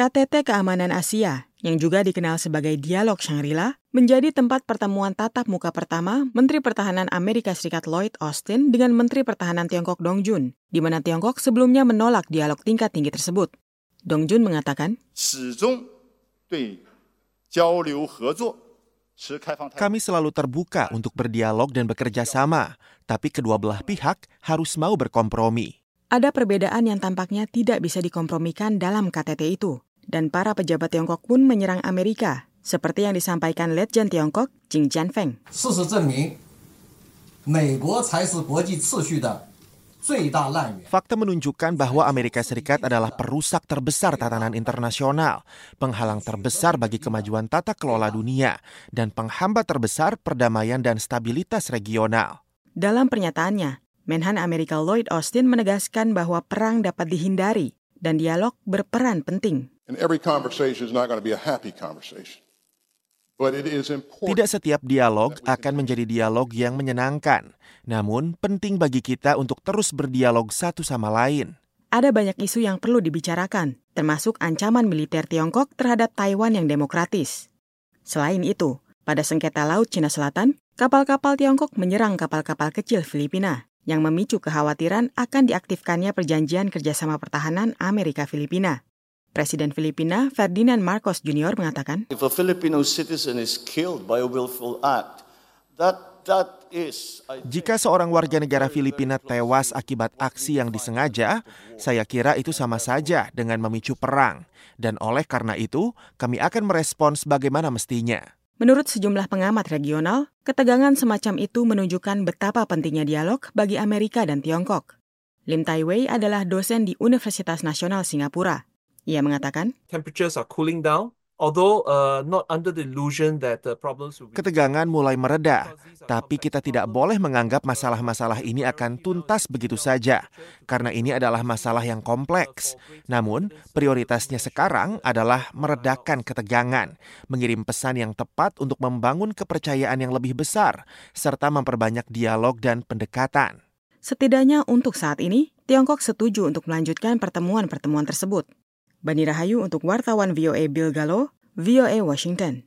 KTT Keamanan Asia, yang juga dikenal sebagai Dialog Shangri-La, menjadi tempat pertemuan tatap muka pertama Menteri Pertahanan Amerika Serikat Lloyd Austin dengan Menteri Pertahanan Tiongkok Dong Jun, di mana Tiongkok sebelumnya menolak dialog tingkat tinggi tersebut. Dong Jun mengatakan, kami selalu terbuka untuk berdialog dan bekerja sama, tapi kedua belah pihak harus mau berkompromi. Ada perbedaan yang tampaknya tidak bisa dikompromikan dalam KTT itu, dan para pejabat Tiongkok pun menyerang Amerika, seperti yang disampaikan Letjen Tiongkok Jing Jianfeng. Fakta menunjukkan bahwa Amerika Serikat adalah perusak terbesar tatanan internasional, penghalang terbesar bagi kemajuan tata kelola dunia, dan penghambat terbesar perdamaian dan stabilitas regional. Dalam pernyataannya, Menhan Amerika Lloyd Austin menegaskan bahwa perang dapat dihindari dan dialog berperan penting. Tidak setiap dialog akan menjadi dialog yang menyenangkan. Namun, penting bagi kita untuk terus berdialog satu sama lain. Ada banyak isu yang perlu dibicarakan, termasuk ancaman militer Tiongkok terhadap Taiwan yang demokratis. Selain itu, pada sengketa Laut Cina Selatan, kapal-kapal Tiongkok menyerang kapal-kapal kecil Filipina, yang memicu kekhawatiran akan diaktifkannya perjanjian kerjasama pertahanan Amerika-Filipina. Presiden Filipina Ferdinand Marcos Jr. mengatakan, If a Filipino citizen is killed by a willful act, jika seorang warga negara Filipina tewas akibat aksi yang disengaja, saya kira itu sama saja dengan memicu perang. Dan oleh karena itu, kami akan merespons bagaimana mestinya. Menurut sejumlah pengamat regional, ketegangan semacam itu menunjukkan betapa pentingnya dialog bagi Amerika dan Tiongkok. Lim Tai Wei adalah dosen di Universitas Nasional Singapura. Ia mengatakan, temperatures are cooling down. Although not under the illusion that problems will be... Ketegangan mulai mereda, tapi kita tidak boleh menganggap masalah-masalah ini akan tuntas begitu saja, karena ini adalah masalah yang kompleks. Namun, prioritasnya sekarang adalah meredakan ketegangan, mengirim pesan yang tepat untuk membangun kepercayaan yang lebih besar, serta memperbanyak dialog dan pendekatan. Setidaknya untuk saat ini, Tiongkok setuju untuk melanjutkan pertemuan-pertemuan tersebut. Bani Rahayu untuk wartawan VOA Bill Gallo, VOA Washington.